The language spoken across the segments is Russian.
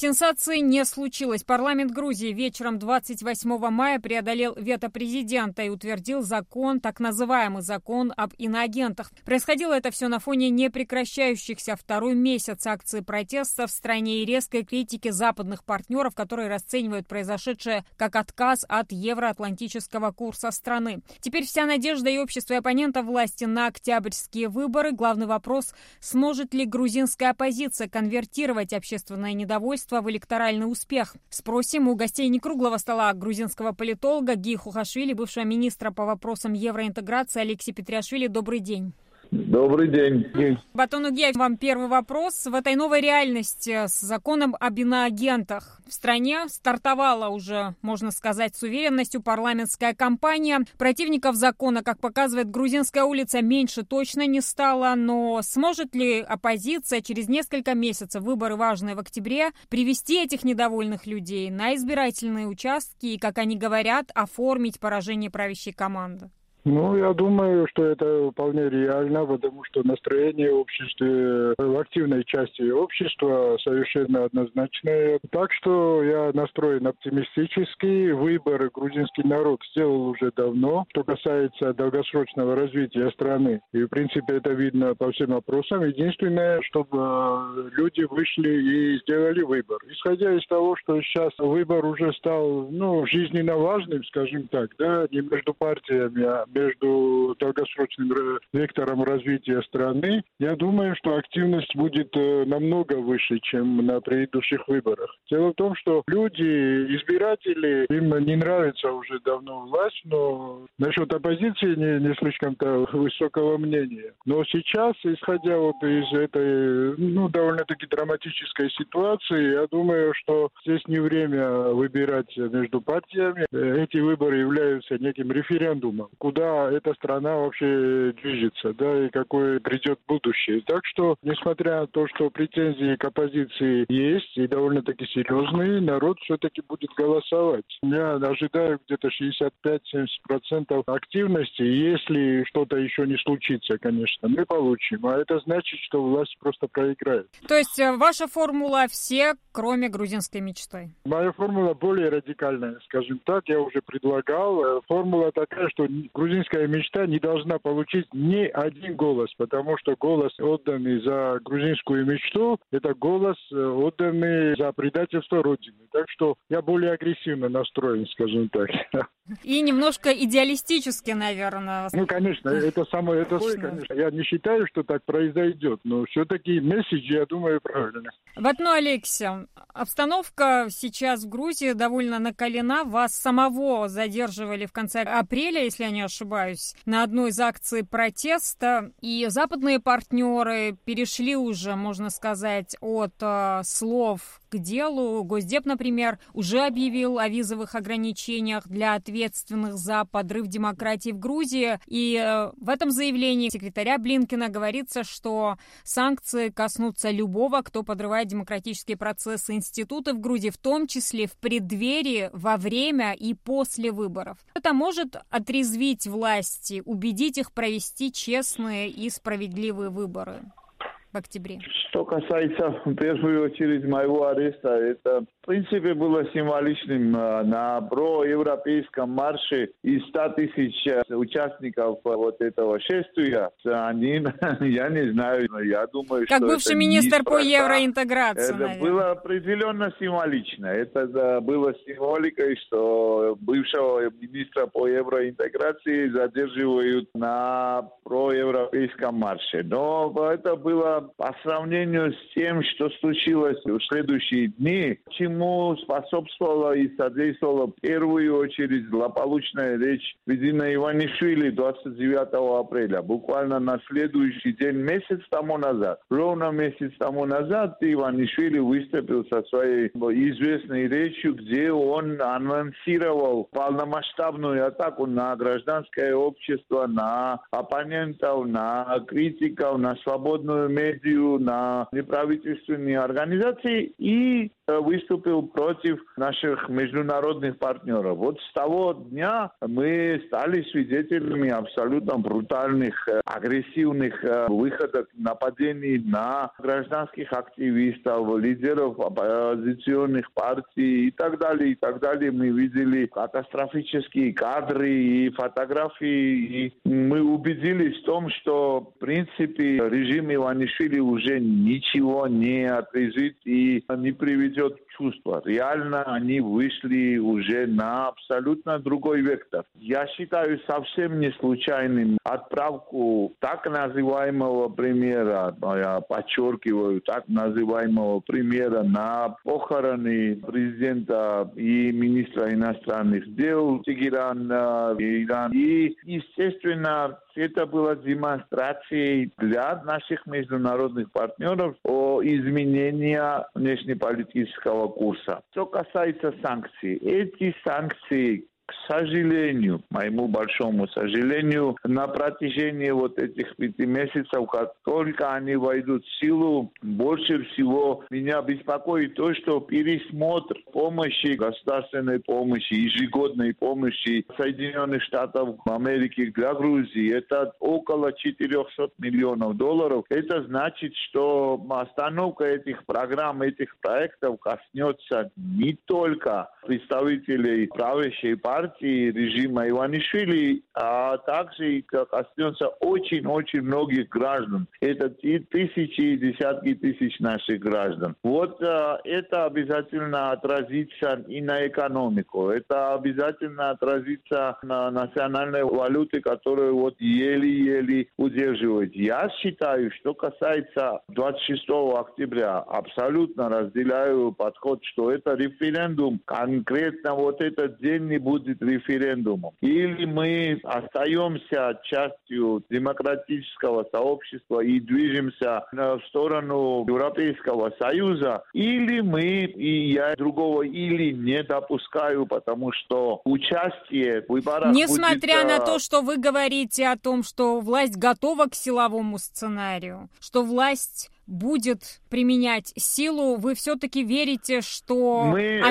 Сенсации не случилось. Парламент Грузии вечером 28 мая преодолел вето президента и утвердил закон, так называемый закон об иноагентах. Происходило это все на фоне непрекращающихся второй месяц акций протеста в стране и резкой критики западных партнеров, которые расценивают произошедшее как отказ от евроатлантического курса страны. Теперь вся надежда и общества и оппонентов власти на октябрьские выборы. Главный вопрос – сможет ли грузинская оппозиция конвертировать общественное недовольство в электоральный успех? Спросим у гостей некруглого стола грузинского политолога Ги Хухашвили, бывшего министра по вопросам евроинтеграции Алексей Петриашвили. Добрый день. Добрый день. Батон Угиев, вам первый вопрос. В этой новой реальности с законом об иноагентах в стране стартовала уже, можно сказать, с уверенностью парламентская кампания. Противников закона, как показывает грузинская улица, меньше точно не стало. Но сможет ли оппозиция через несколько месяцев, выборы важные в октябре, привести этих недовольных людей на избирательные участки и, как они говорят, оформить поражение правящей команды? Я думаю, что это вполне реально, потому что настроение в обществе, в активной части общества совершенно однозначное. Так что я настроен оптимистически. Выбор грузинский народ сделал уже давно, что касается долгосрочного развития страны. И, в принципе, это видно по всем опросам. Единственное, чтобы люди вышли и сделали выбор. Исходя из того, что сейчас выбор уже стал, жизненно важным, скажем так, не между партиями, а между долгосрочным вектором развития страны, я думаю, что активность будет намного выше, чем на предыдущих выборах. Дело в том, что люди, избиратели, им не нравится уже давно власть, но насчет оппозиции не слишком-то высокого мнения. Но сейчас, исходя из этой, довольно-таки драматической ситуации, я думаю, что здесь не время выбирать между партиями. Эти выборы являются неким референдумом, куда эта страна вообще движется, и какое придет будущее. Так что, несмотря на то, что претензии к оппозиции есть и довольно-таки серьезные, народ все-таки будет голосовать. Я ожидаю где-то 65-70% активности. Если что-то еще не случится, конечно, мы получим. А это значит, что власть просто проиграет. То есть ваша формула все, кроме грузинской мечты? Моя формула более радикальная, скажем так. Я уже предлагал. Формула такая, что грузинская мечта не должна получить ни один голос, потому что голос, отданный за грузинскую мечту, это голос, отданный за предательство Родины. Так что я более агрессивно настроен, скажем так. И немножко идеалистически, наверное. Конечно, это конечно. Я не считаю, что так произойдет, но все-таки месседж, я думаю, правильный. Батон Алексей, обстановка сейчас в Грузии довольно накалена. Вас самого задерживали в конце апреля, если я не ошибаюсь, на одной из акций протеста. И западные партнеры перешли уже, можно сказать, от слов к делу. Госдеп, например, уже объявил о визовых ограничениях для ответственных за подрыв демократии в Грузии. И в этом заявлении секретаря Блинкена говорится, что санкции коснутся любого, кто подрывает демократические процессы, институты в Грузии, в том числе в преддверии, во время и после выборов. Это может отрезвить власти, убедить их провести честные и справедливые выборы в октябре? Что касается, в первую очередь, моего ареста, это, в принципе, было символичным. На проевропейском марше из 100 тысяч участников этого шествия, они, я не знаю, я думаю, как что бывший министр по евроинтеграции, это было определенно символично. Это было символикой, что бывшего министра по евроинтеграции задерживают на проевропейском марше. Но это было по сравнению с тем, что случилось в следующие дни, чему способствовала и содействовала в первую очередь злополучная речь президента Иванишвили 29 апреля. Буквально на следующий день, месяц тому назад, ровно месяц тому назад, Иванишвили выступил со своей известной речью, где он анонсировал полномасштабную атаку на гражданское общество, на оппонентов, на критиков, на свободную медиа, на неправительственные организации и выступил против наших международных партнеров. Вот с того дня мы стали свидетелями абсолютно брутальных, агрессивных выходов, нападений на гражданских активистов, лидеров оппозиционных партий и так далее, и так далее. Мы видели катастрофические кадры и фотографии, и мы убедились в том, что, в принципе, режим Иванишвили уже ничего не отрезвит и не приведет к чувству. Реально они вышли уже на абсолютно другой вектор. Я считаю совсем не случайным отправку так называемого премьера, я подчеркиваю, так называемого премьера на похороны президента и министра иностранных дел Тегерана, Иран. И, естественно, это была демонстрацией для наших международных партнеров о изменении внешнеполитического курса. Что касается санкций, эти санкции, к сожалению, моему большому сожалению, на протяжении вот этих 5 месяцев, как только они войдут в силу, больше всего меня беспокоит то, что пересмотр помощи, государственной помощи, ежегодной помощи Соединенных Штатов Америки для Грузии, это около $400 миллионов. Это значит, что остановка этих программ, этих проектов коснется не только представителей правящей партии, режима Иванишвили, а также и коснется очень-очень многих граждан. Это тысячи, десятки тысяч наших граждан. Вот это обязательно отразится и на экономику. Это обязательно отразится на национальной валюте, которую вот еле-еле удерживает. Я считаю, что касается 26 октября, абсолютно разделяю подход, что это референдум. Конкретно вот этот день не будет референдумом. Или мы остаемся частью демократического сообщества и движемся в сторону Европейского Союза, или мы, и я другого или не допускаю, потому что участие в выборах Несмотря на то, что вы говорите о том, что власть готова к силовому сценарию, что власть будет применять силу, вы все-таки верите, что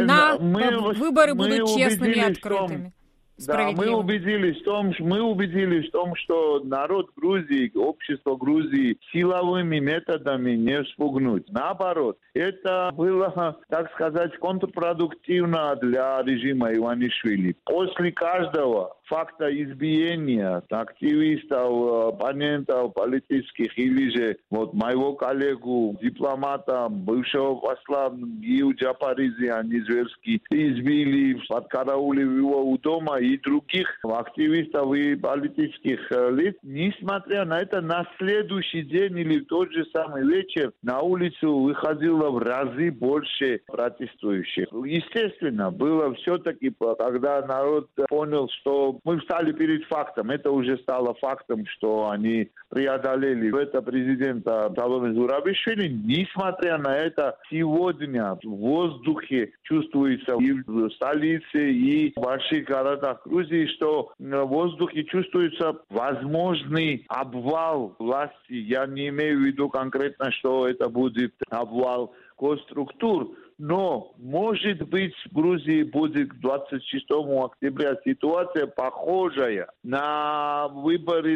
выборы будут честными и открытыми? Да, мы убедились в том, что народ Грузии, общество Грузии силовыми методами не спугнуть. Наоборот, это было, так сказать, контрпродуктивно для режима Иванишвили. После каждого факта избиения активистов, оппонентов политических или же вот моего коллегу, дипломата, бывшего посла Гию Джапаризи, они зверски избили, подкараулили его у дома, и других активистов и политических лиц. Несмотря на это, на следующий день или в тот же самый вечер на улицу выходило в разы больше протестующих. Естественно, было все-таки, когда народ понял, что мы встали перед фактом, это уже стало фактом, что они преодолели вето президента Саломе Зурабишвили. Несмотря на это, сегодня в воздухе чувствуется и в столице, и в больших городах Грузии, что в воздухе чувствуется возможный обвал власти. Я не имею в виду конкретно, что это будет обвал госструктур, но, может быть, в Грузии будет к 26 октября ситуация похожая на выборы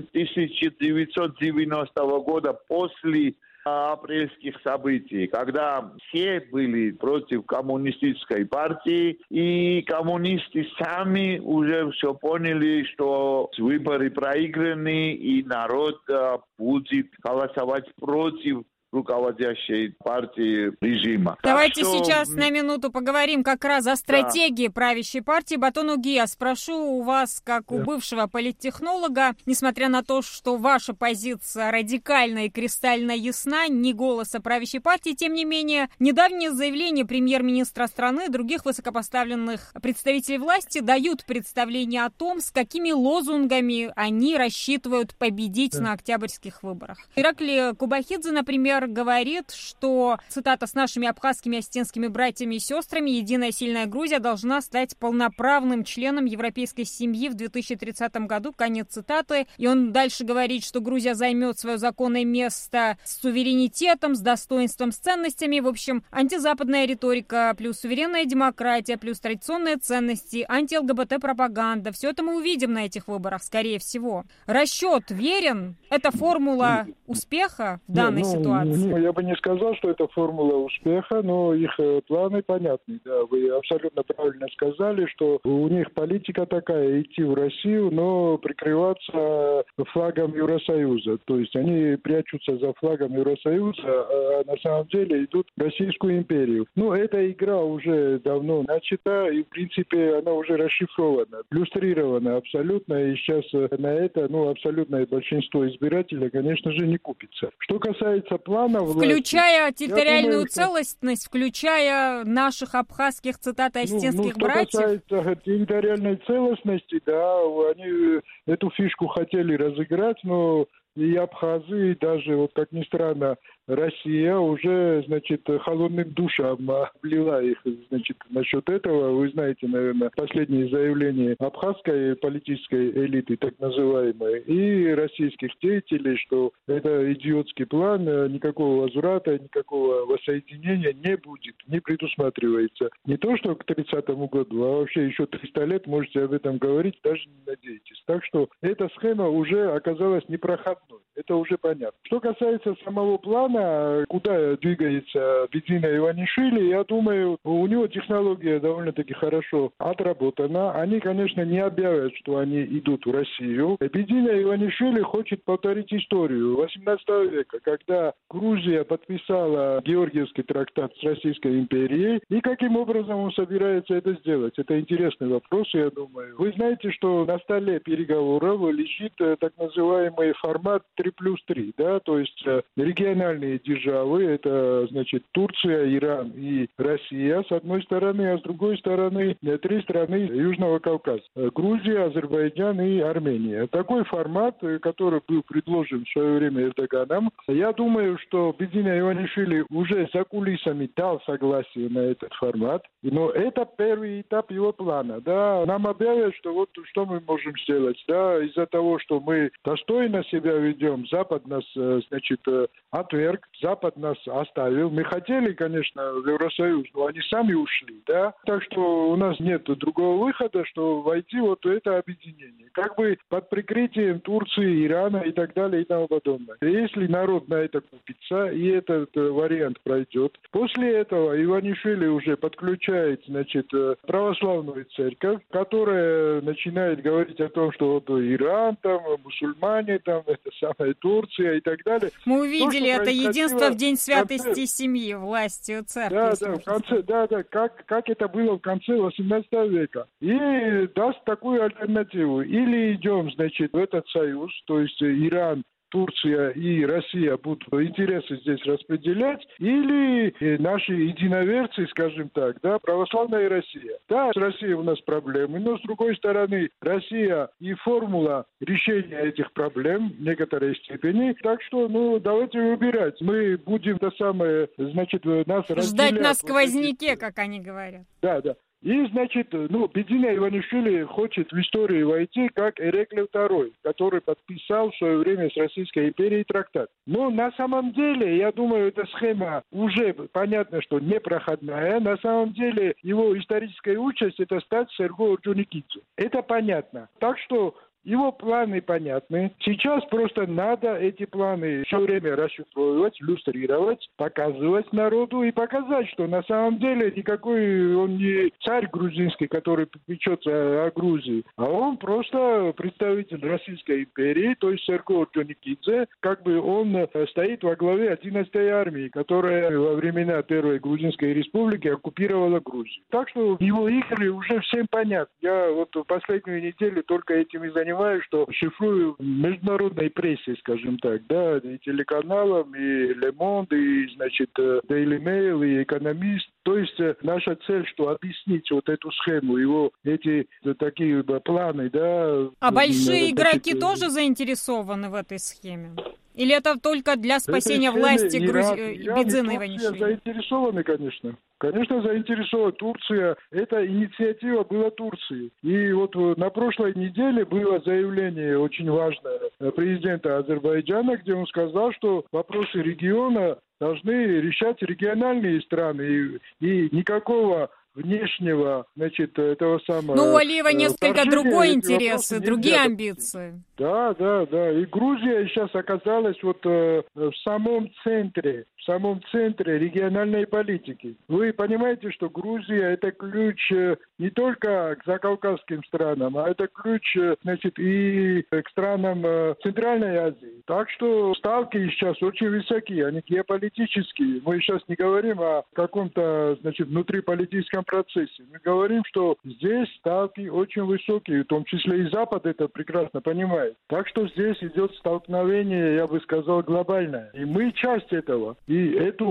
1990 года после апрельских событий, когда все были против коммунистической партии, и коммунисты сами уже все поняли, что выборы проиграны, и народ будет голосовать против руководящей партии режима. Давайте сейчас на минуту поговорим как раз о стратегии правящей партии. Батон Угия, спрошу у вас, как у бывшего политтехнолога, несмотря на то, что ваша позиция радикальна и кристально ясна, не голоса правящей партии, тем не менее, недавнее заявление премьер-министра страны и других высокопоставленных представителей власти дают представление о том, с какими лозунгами они рассчитывают победить на октябрьских выборах. Ираклий Кубахидзе, например, Премьер говорит, что, цитата, «с нашими абхазскими и осетинскими братьями и сестрами единая сильная Грузия должна стать полноправным членом европейской семьи в 2030 году». Конец цитаты. И он дальше говорит, что Грузия займет свое законное место с суверенитетом, с достоинством, с ценностями. В общем, антизападная риторика, плюс суверенная демократия, плюс традиционные ценности, анти-ЛГБТ-пропаганда. Все это мы увидим на этих выборах, скорее всего. Расчет верен? Это формула успеха в данной ситуации? Я бы не сказал, что это формула успеха, но их планы понятны. Да, вы абсолютно правильно сказали, что у них политика такая, идти в Россию, но прикрываться флагом Евросоюза. То есть они прячутся за флагом Евросоюза, а на самом деле идут в Российскую империю. Ну, эта игра уже давно начата, и, в принципе, она уже расшифрована, иллюстрирована абсолютно, и сейчас на это, абсолютное большинство избирателей, конечно же, не купится. Что касается планов... Включая территориальную целостность, включая наших абхазских, цитат, осетинских братьев? Что касается территориальной целостности, да, они эту фишку хотели разыграть, но и абхазы, и даже, вот как ни странно, Россия уже, холодным душем облила их, насчет этого. Вы знаете, наверное, последние заявления абхазской политической элиты, так называемой, и российских деятелей, что это идиотский план, никакого возврата, никакого воссоединения не будет, не предусматривается. Не то, что к 30-му году, а вообще еще 300 лет можете об этом говорить, даже не надейтесь. Так что эта схема уже оказалась непроходной. Это уже понятно. Что касается самого плана, куда двигается Бедзина Иванишвили, я думаю, у него технология довольно-таки хорошо отработана. Они, конечно, не объявят, что они идут в Россию. Бедзина Иванишвили хочет повторить историю 18 века, когда Грузия подписала Георгиевский трактат с Российской империей. И каким образом он собирается это сделать? Это интересный вопрос, я думаю. Вы знаете, что на столе переговоров лежит так называемый формат 3+3, да, то есть региональные державы, это, Турция, Иран и Россия, с одной стороны, а с другой стороны, 3 страны Южного Кавказа, Грузия, Азербайджан и Армения. Такой формат, который был предложен в свое время Эрдоганом, я думаю, что Бедзина Иванишвили уже за кулисами дал согласие на этот формат, но это первый этап его плана, да, нам объявят, что вот что мы можем сделать, да, из-за того, что мы достойно себя ведем, Запад нас, отверг, Запад нас оставил. Мы хотели, конечно, в Евросоюз, но они сами ушли, да. Так что у нас нет другого выхода, что войти вот в это объединение. Как бы под прикрытием Турции, Ирана и так далее и тому подобное. Если народ на это купится, и этот вариант пройдет, после этого Иванишвили уже подключает, православную церковь, которая начинает говорить о том, что вот Иран там, мусульмане там, это самая Турция и так далее. Мы увидели это единство в День святости семьи, властью церкви. Как это было в конце 18 века. И даст такую альтернативу. Или идем, в этот союз, то есть Иран, Турция и Россия будут интересы здесь распределять, или наши единоверцы, скажем так, да, православная Россия. Да, с Россией у нас проблемы, но с другой стороны, Россия и формула решения этих проблем в некоторой степени. Так что, давайте выбирать. Мы будем нас разделять. Ждать на сквозняке, как они говорят. Да. И, Бедзина Иванишвили хочет в историю войти как Эреклий II, который подписал в свое время с Российской империей трактат. Но на самом деле, я думаю, эта схема уже понятно, что непроходная. На самом деле, его историческая участь – это стать Серго Орджоникидзе. Это понятно. Так что его планы понятны. Сейчас просто надо эти планы все время расшифровывать, иллюстрировать, показывать народу и показать, что на самом деле никакой он не царь грузинский, который печется о Грузии, а он просто представитель Российской империи, то есть Серго Орджоникидзе, он стоит во главе 11-й армии, которая во времена Первой Грузинской республики оккупировала Грузию. Так что его игры уже всем понятны. Я в последнюю неделю только этим и занимаюсь, что шифрую международной прессе, скажем так, да, и телеканалам, и Le Monde, и, Daily Mail, и Экономист. То есть наша цель, что объяснить вот эту схему, его эти такие планы, да. А большие игроки тоже заинтересованы в этой схеме? Или это только для спасения власти Бедзина Иванишвили? Заинтересованы, конечно. Конечно, заинтересована Турция. Эта инициатива была Турции. И вот на прошлой неделе было заявление очень важное президента Азербайджана, где он сказал, что вопросы региона должны решать региональные страны. И никакого внешнего, значит, этого самого... Ну, у Алиева несколько другой интерес и другие амбиции. Да. И Грузия сейчас оказалась вот в самом центре региональной политики. Вы понимаете, что Грузия — это ключ не только к закавказским странам, а это ключ, значит, и к странам Центральной Азии. Так что ставки сейчас очень высокие, они геополитические. Мы сейчас не говорим о каком-то, значит, внутриполитическом процессе. Мы говорим, что здесь ставки очень высокие, в том числе и Запад это прекрасно понимает. Так что здесь идет столкновение, я бы сказал, глобальное. И мы часть этого. И эту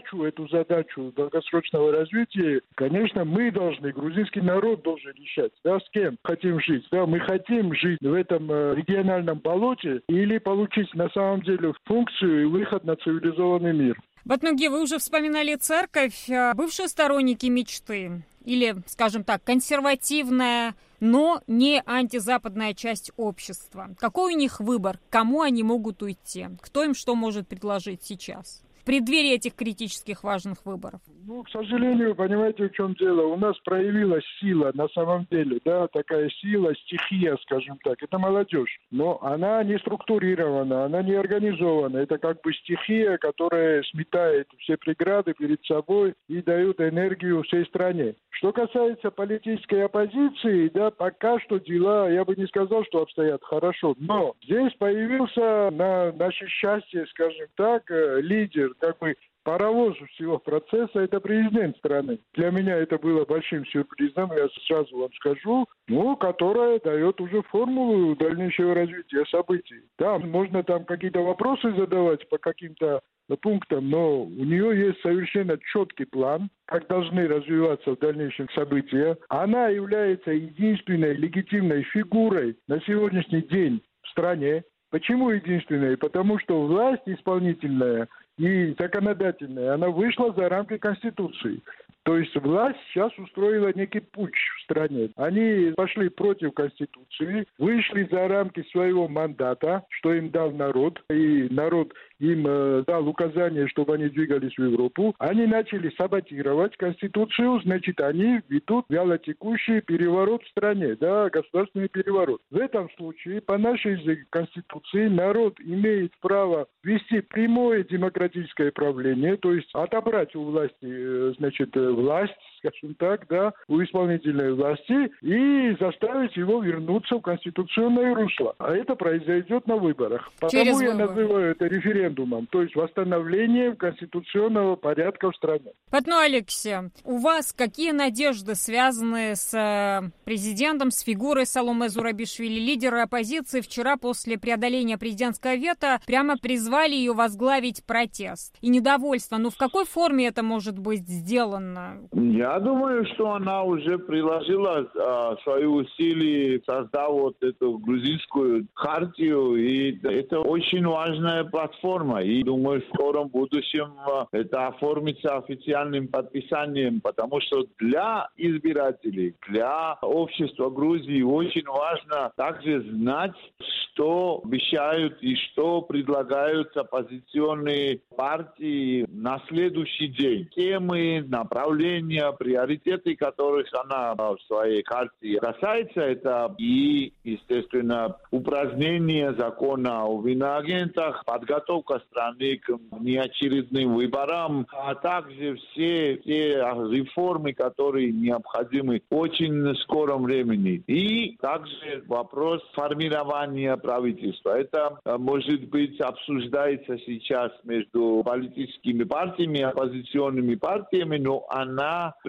задачу долгосрочного развития, конечно, мы должны, грузинский народ должен решать, да, с кем хотим жить. Да, мы хотим жить в этом региональном болоте или получить на самом деле функцию и выход на цивилизованный мир. Батнуги, вы уже вспоминали церковь. Бывшие сторонники мечты или, скажем так, консервативная, но не антизападная часть общества. Какой у них выбор? К кому они могут уйти? Кто им что может предложить сейчас? В преддверии этих критических важных выборов? Ну, к сожалению, понимаете, в чем дело? У нас проявилась сила на самом деле, да, такая сила, стихия, скажем так. Это молодежь. Но она не структурирована, она не организована. Это как бы стихия, которая сметает все преграды перед собой и дает энергию всей стране. Что касается политической оппозиции, да, пока что дела, я бы не сказал, что обстоят хорошо. Но здесь появился на наше счастье, скажем так, лидер, как бы паровоз всего процесса — это президент страны. Для меня это было большим сюрпризом, я сразу вам скажу, которая дает уже формулу дальнейшего развития событий. Да, можно там какие-то вопросы задавать по каким-то пунктам, но у нее есть совершенно четкий план, как должны развиваться в дальнейшем события. Она является единственной легитимной фигурой на сегодняшний день в стране. Почему единственной? Потому что власть исполнительная и законодательная, она вышла за рамки Конституции. То есть власть сейчас устроила некий путч в стране. Они пошли против Конституции, вышли за рамки своего мандата, что им дал народ, и народ им дал указание, чтобы они двигались в Европу. Они начали саботировать Конституцию, значит, они ведут вялотекущий переворот в стране, да, государственный переворот. В этом случае, по нашей Конституции, народ имеет право вести прямое демократическое правление, то есть отобрать у власти, значит, власть, скажем так, да, у исполнительной власти и заставить его вернуться в конституционное русло. А это произойдет на выборах. Потому я называю это референдумом, то есть восстановлением конституционного порядка в стране. Батну Алексей, у вас какие надежды связаны с президентом, с фигурой Саломе Зурабишвили? Лидеры оппозиции вчера после преодоления президентского вето прямо призвали ее возглавить протест и недовольство. Но в какой форме это может быть сделано? Я думаю, что она уже приложила свои усилия, создав вот эту грузинскую хартию, и это очень важная платформа. И думаю, в скором будущем это оформится официальным подписанием, потому что для избирателей, для общества Грузии очень важно также знать, что обещают и что предлагают оппозиционные партии на следующий день. Темы, направления, приоритеты, которых она в своей карте касается, это и, естественно, упразднение закона о иноагентах, подготовка страны к неочередным выборам, а также все реформы, которые необходимы в очень скором времени. И также вопрос формирования правительства. Это, может быть, обсуждается сейчас между политическими партиями, оппозиционными партиями, но она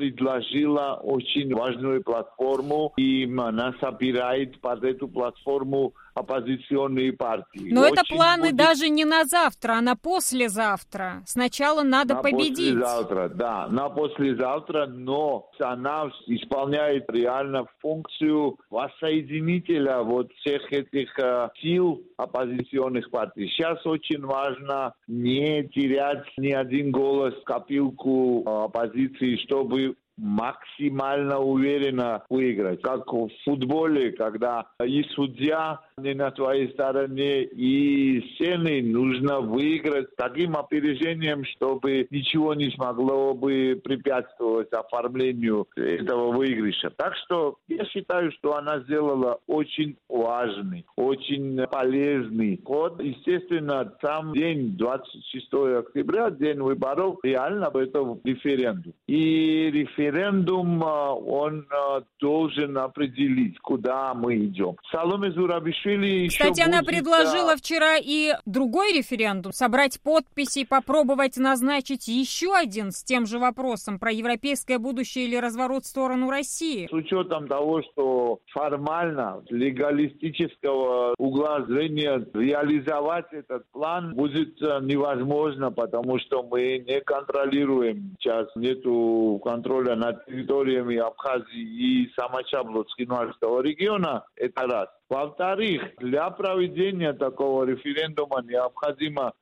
предложила очень важную платформу, и она собирает под эту платформу оппозиционные партии. Но это Очень планы будет... даже не на завтра, а на послезавтра. Сначала надо победить. Послезавтра, да, на послезавтра, но она исполняет реально функцию воссоединителя вот всех этих сил оппозиционных партий. Сейчас очень важно не терять ни один голос в копилку оппозиции, чтобы максимально уверенно выиграть. Как в футболе, когда и судья не на твоей стороне, и сцены нужно выиграть таким опережением, чтобы ничего не смогло бы препятствовать оформлению этого выигрыша. Так что я считаю, что она сделала очень важный, очень полезный ход. Естественно, сам день 26 октября, день выборов, реально это референдум. И референдум, он должен определить, куда мы идем. Саломе Зурабишвили Кстати, она предложила вчера и другой референдум, собрать подписи и попробовать назначить еще один с тем же вопросом про европейское будущее или разворот в сторону России. С учетом того, что формально, с легалистического угла зрения реализовать этот план будет невозможно, потому что мы не контролируем. Сейчас нету контроля над территориями Абхазии и Самачабло-Цхинвальского региона. Это раз. Во-вторых, для проведения такого референдума необходимо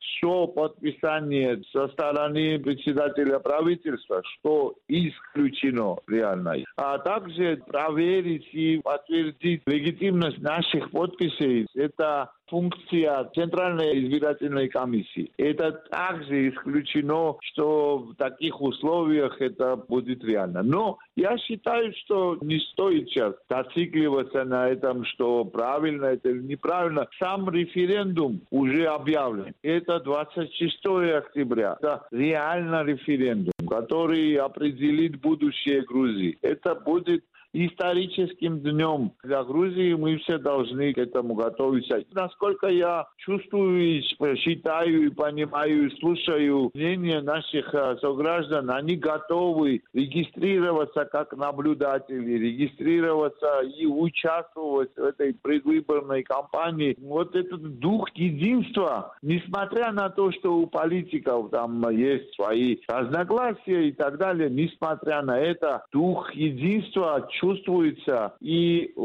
подписание со стороны председателя правительства, что исключено реально. А также проверить и подтвердить легитимность наших подписей. Это функция Центральной избирательной комиссии. Это также исключено, что в таких условиях это будет реально. Но я считаю, что не стоит сейчас зацикливаться на этом, что правильно это или неправильно. Сам референдум уже объявлен. Это 26 октября. Это реально референдум, который определит будущее Грузии. Это будет историческим днем для Грузии, мы все должны к этому готовиться. Насколько я чувствую, считаю и понимаю, и слушаю мнение наших сограждан, они готовы регистрироваться как наблюдатели, регистрироваться и участвовать в этой предвыборной кампании. Вот этот дух единства, несмотря на то, что у политиков там есть свои разногласия и так далее, несмотря на это, дух единства чувствуется, и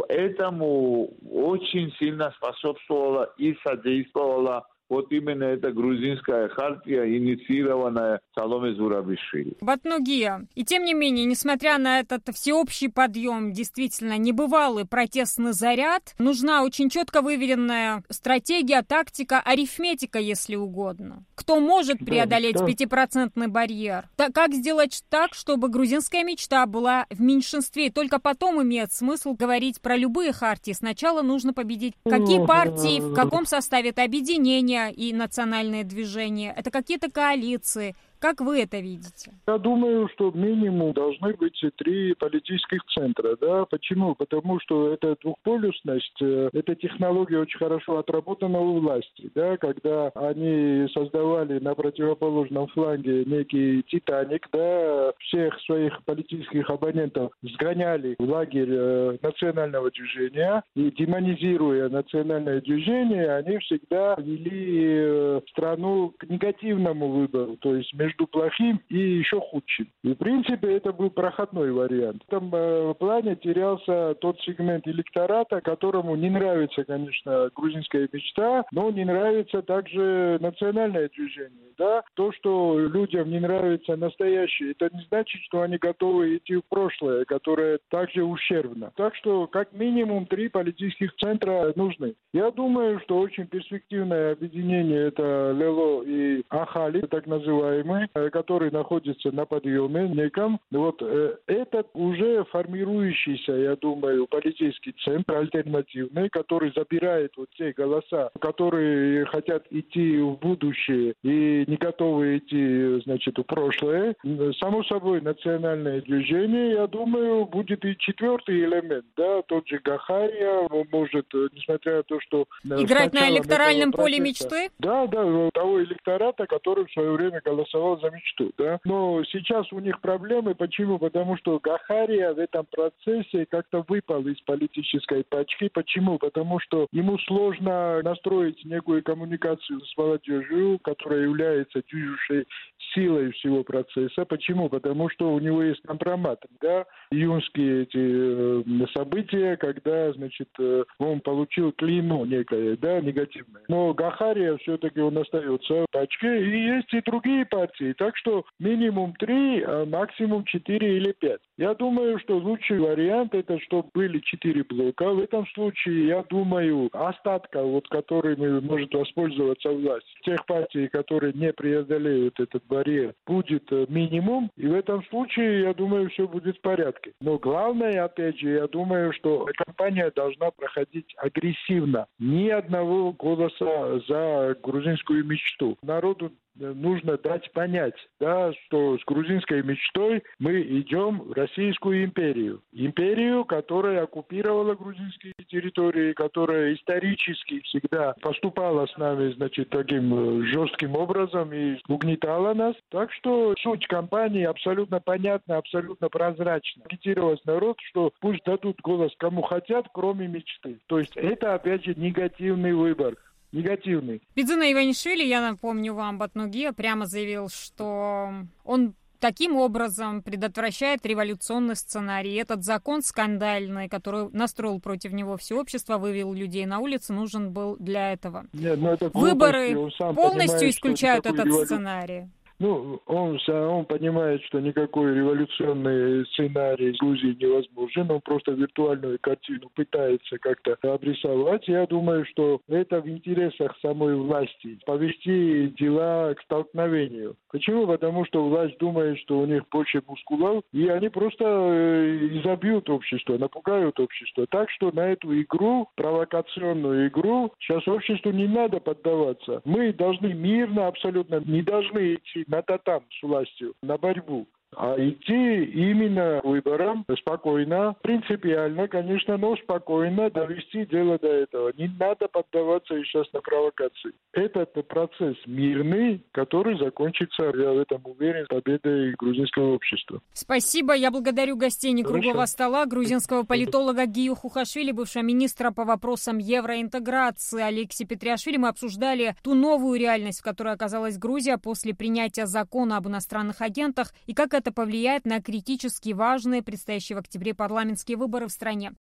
этому очень сильно способствовала и содействовала вот именно эта грузинская хартия, инициированная Саломе Зурабишвили. Батнугия. И тем не менее, несмотря на этот всеобщий подъем, действительно небывалый протестный заряд, нужна очень четко выверенная стратегия, тактика, арифметика, если угодно. Кто может преодолеть 5% барьер? Как сделать так, чтобы грузинская мечта была в меньшинстве? И только потом имеет смысл говорить про любые хартии. Сначала нужно победить. Какие партии, в каком составе это объединение и национальные движения? Это какие-то коалиции? Как вы это видите? Я думаю, что минимум должны быть 3 политических центра. Да? Почему? Потому что эта двухполюсность, эта технология очень хорошо отработана у власти. Да? Когда они создавали на противоположном фланге некий «Титаник», да? Всех своих политических оппонентов сгоняли в лагерь национального движения, и демонизируя национальное движение, они всегда вели страну к негативному выбору, то есть между плохим и еще худшим. И, в принципе, это был проходной вариант. В этом плане терялся тот сегмент электората, которому не нравится, конечно, грузинская мечта, но не нравится также национальное движение. Да? То, что людям не нравится настоящее, это не значит, что они готовы идти в прошлое, которое также ущербно. Так что, как минимум, 3 политических центра нужны. Я думаю, что очень перспективное объединение — это Лело и Ахали, так называемые, который находится на подъеме неком. Вот этот уже формирующийся, я думаю, политический центр альтернативный, который забирает вот те голоса, которые хотят идти в будущее и не готовы идти, значит, в прошлое. Само собой, национальное движение, я думаю, будет и 4-й элемент, да, тот же Гахария может, несмотря на то, что... Играть на электоральном поле мечты? Да, того электората, который в свое время голосовал голосовал за мечту, да. Но сейчас у них проблемы. Почему? Потому что Гахария в этом процессе как-то выпал из политической пачки. Почему? Потому что ему сложно настроить некую коммуникацию с молодежью, которая является движущей силой всего процесса. Почему? Потому что у него есть компромат, да, июньские эти события, когда, значит, он получил клеймо некое, да, негативное. Но Гахария все-таки он остается в пачке, и есть и другие партии. Так что минимум 3, а максимум 4 или 5. Я думаю, что лучший вариант это, чтобы были 4 блока. В этом случае, я думаю, остатка, вот, которыми может воспользоваться власть, тех партий, которые не преодолеют этот барьер, будет минимум. И в этом случае, я думаю, все будет в порядке. Но главное, опять же, я думаю, что кампания должна проходить агрессивно. Ни одного голоса за грузинскую мечту. Народу нужно дать понять, да, что с грузинской мечтой мы идем в Российскую империю. Империю, которая оккупировала грузинские территории, которая исторически всегда поступала с нами, значит, таким жестким образом и угнетала нас. Так что суть кампании абсолютно понятна, абсолютно прозрачна. Агитировать народ, что пусть дадут голос кому хотят, кроме мечты. То есть это, опять же, негативный выбор. Негативный. Бидзина Иванишвили, я напомню вам, Батнуге прямо заявил, что он таким образом предотвращает революционный сценарий. Этот закон скандальный, который настроил против него все общество, вывел людей на улицы, нужен был для этого. Нет, это выборы полностью понимает, исключают этот сценарий. Ну, он понимает, что никакой революционный сценарий в Грузии невозможен. Он просто виртуальную картину пытается как-то обрисовать. Я думаю, что это в интересах самой власти. Повести дела к столкновению. Почему? Потому что власть думает, что у них больше мускулов, и они просто изобьют общество, напугают общество. Так что на эту игру, провокационную игру, сейчас обществу не надо поддаваться. Мы должны мирно, абсолютно, не должны идти на татам с властью, на борьбу, а идти именно выборам спокойно, принципиально, конечно, но спокойно довести дело до этого. Не надо поддаваться сейчас на провокации. Этот процесс мирный, который закончится, я в этом уверен, победой грузинского общества. Спасибо. Я благодарю гостей «Круглого стола», грузинского политолога Гию Хухашвили, бывшего министра по вопросам евроинтеграции Алексея Петриашвили. Мы обсуждали ту новую реальность, в которой оказалась Грузия после принятия закона об иностранных агентах и как это повлияет на критически важные предстоящие в октябре парламентские выборы в стране.